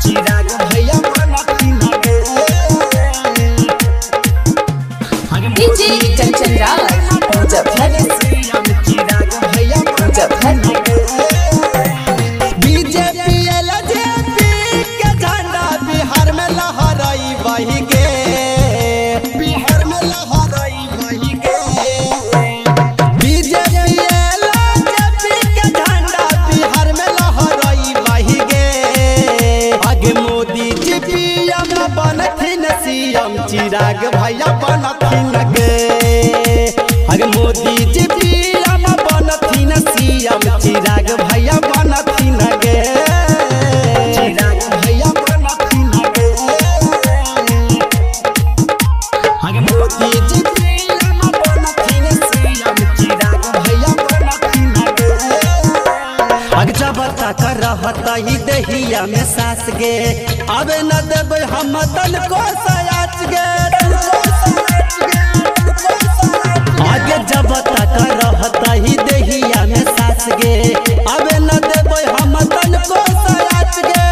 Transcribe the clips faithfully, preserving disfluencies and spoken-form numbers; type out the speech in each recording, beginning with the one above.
चिराग भैया बनथिन गे। डीजे कंचन रावत मुजफ्फरपुर। चिराग भैया बनथिन गे। बीजेपी एलजेपी के झंडा बिहार में लहराई बही गे, बिहार में लहराई बही गे। बीजेपी एलजेपी के झंडा बिहार में लहराई बही गे। आगे मोदी जी पीएम बनथिन सीएम चिराग भैया बनथिन गे। आगे मोदी जी पीएम बनथिन सीएम चिराग भैया बनथिन गे। चिराग भैया बनथिन गे। आगे मोदी जी पीएम बनथिन सीएम चिराग भैया बनथिन गे। आगे जब तक रहत ही दहिया में सास गे, अबे न देबै हम तन को सयाच गे। आगे जब तक रहत ही दहिया में सास गे, अबे न देबै हम तन को सयाच गे।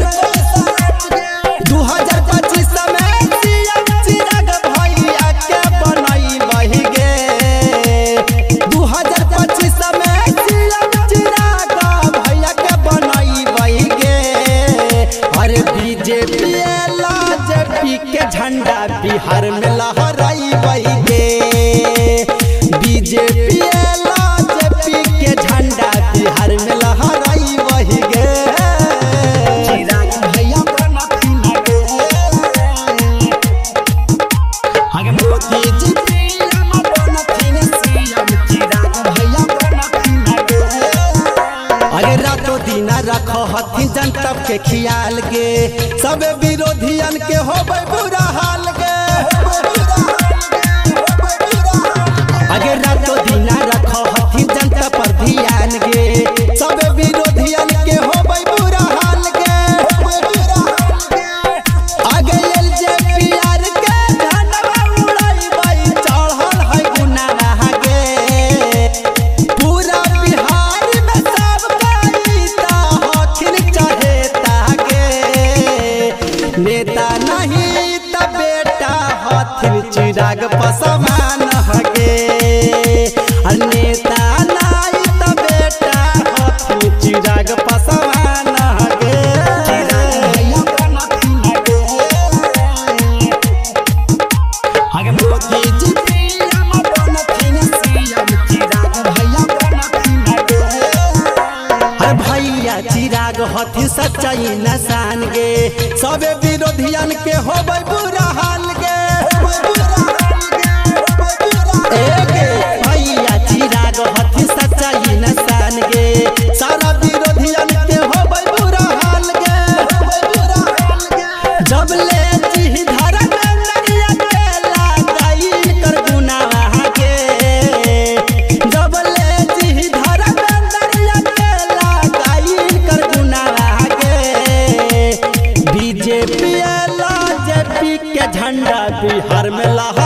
दू हजार पच्चीस में सीएम चिराग भैया के बनाई बही गे। दू हजार पच्चीस में सीएम चिराग भैया के बनाई बही गे। अरे बीजेपी एलजेपी के झंडा बिहार में लहराई बही गे। बीजेपी एलजेपी के झंडा बिहार में लहराई बही गे। चिराग भैया बनथिन गे। आगे मोदी जी पीएम बनथिन सीएम चिराग भैया बनथिन गे। अरे रातों दिन रखो हथिन जनता के खियाल गे, सबे विरोधियन के होबै बुरा हाल गे। आगे रातों दिन रखो हथिन जनता पर ध्यान गे, सबे विरोधियन के होबै बुरा हाल गे। आगे एलजेपी आर के झंडा उड़ाई चढ़ल है गुनाह गे। पूरा बिहार में सब कईता हथिन चहेता गे। नेता नहीं त बेटा हथिन चिराग पसवान हगे। नेता नहीं त बेटा हथिन चिराग पसवान हगे। चिराग भैया बनथिन गे। आगे मोदी जी पीएम बनथिन सीएम चिराग भैया बनथिन गे। अरे भैया चिराग हथिन सच्चाई नसान गे, सबे विरोधियन के होबै बुरा हाल गे। भैया चिराग हथिन सच्चाई नसान गे, सारा विरोधियन के होबै बुरा हाल गे। जब ले जी धरा नरिया के लगाई कर गुनाह गे। जब ले जी धरा नरिया के लगाई कर गुनाह गे। बीजेपी एलजेपी के झंडा बिहार में लहराई